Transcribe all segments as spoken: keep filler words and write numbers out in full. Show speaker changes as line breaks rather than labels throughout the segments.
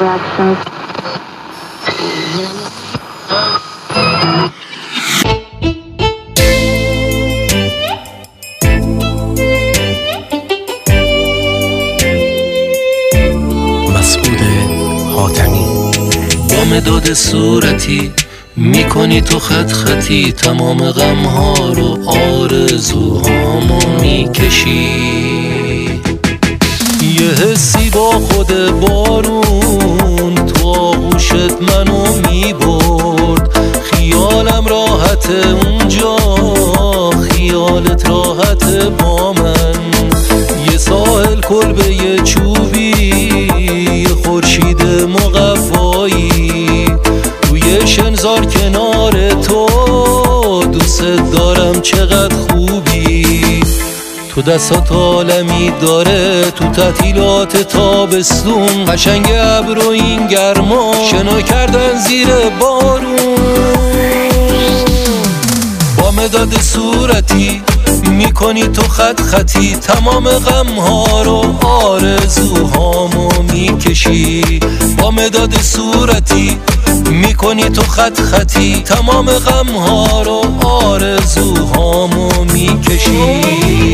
reactions.
مسعود حاتمی. با مداد صورتی میکنی تو خط خطی، تمام غمها رو آرزوهامو میکشی. یه حسی با خود بارون تو آغوشت منو میبرد، خیالم راحت اونجا، خیالت راحت با من. یه ساحل کلبه یه چوبی، یه خورشید مقفایی، روی شنزار کنار تو، دوست دارم چقدر خوبی. تو دستات عالمی داره، تو تعطیلات تابستون قشنگ ابر و این گرما شنا کردن زیر بارون. با مداد صورتی میکنی تو خط خطی، تمام غمها رو آرزوهامو میکشی. با مداد صورتی میکنی تو خط خطی، تمام غمها رو آرزوهامو میکشی.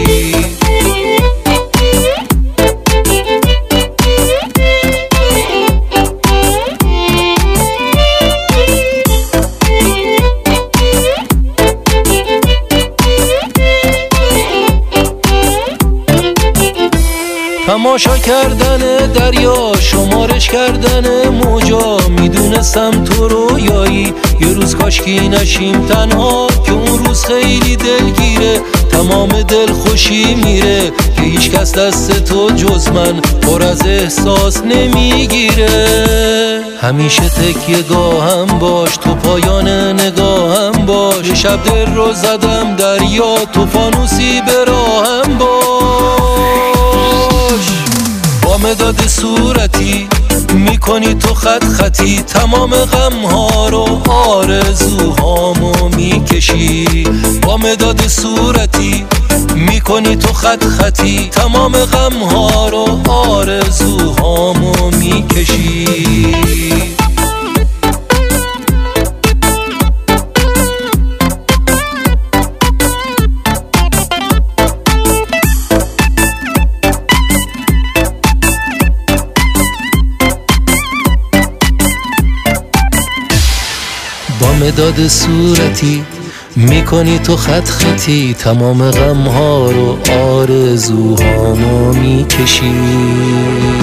تماشا کردن دریا، شمارش کردن موجا، میدونستم تو رویایی. یه روز کاشکی نشیم تنها، که اون روز خیلی دلگیره، تمام دل خوشی میره، که هیچ کس دست تو جز من پر از احساس نمیگیره. همیشه تکیه گاهم باش، تو پایان نگاهم باش، یه شب دل رو زدم دریا، تو فانوسی به راهم باش. با مداد صورتی میکنی تو خط خطی، تمام غمها رو آرزوهامو میکشی. با مداد صورتی میکنی تو خط خطی، تمام غمها رو آرزوهامو میکشی. با مداد صورتی میکنی تو خط خطی، تمام غمها رو آرزوهامو میکشی.